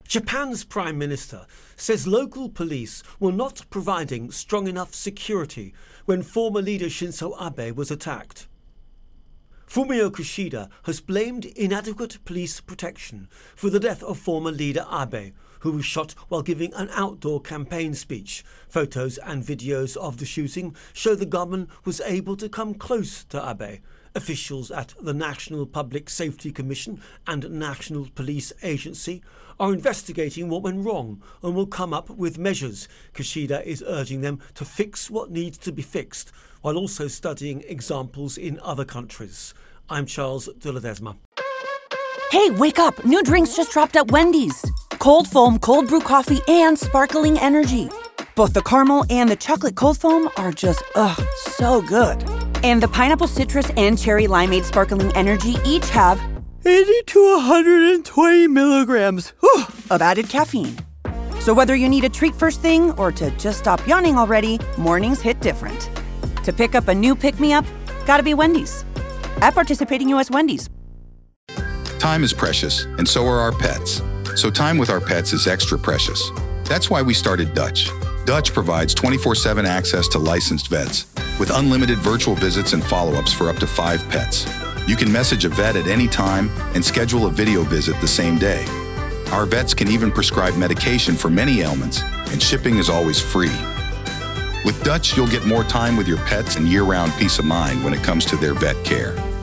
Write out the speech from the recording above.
Japan's Prime Minister says local police were not providing strong enough security when former leader Shinzo Abe was attacked. Fumio Kishida has blamed inadequate police protection for the death of former leader Abe, who was shot while giving an outdoor campaign speech. Photos and videos of the shooting show the gunman was able to come close to Abe. Officials at the National Public Safety Commission and National Police Agency are investigating what went wrong and will come up with measures. Kishida is urging them to fix what needs to be fixed, while also studying examples in other countries. I'm Charles de Ledesma. Hey, wake up! New drinks just dropped at Wendy's. Cold foam, cold brew coffee, and sparkling energy. Both the caramel and the chocolate cold foam are just, so good. And the pineapple citrus and cherry limeade sparkling energy each have 80 to 120 milligrams of added caffeine. So whether you need a treat first thing or to just stop yawning already, mornings hit different. To pick up a new pick-me-up, gotta be Wendy's. At participating U.S. Wendy's. Time is precious, and so are our pets. So time with our pets is extra precious. That's why we started Dutch. Dutch provides 24/7 access to licensed vets with unlimited virtual visits and follow-ups for up to 5 pets. You can message a vet at any time and schedule a video visit the same day. Our vets can even prescribe medication for many ailments, and shipping is always free. With Dutch, you'll get more time with your pets and year-round peace of mind when it comes to their vet care.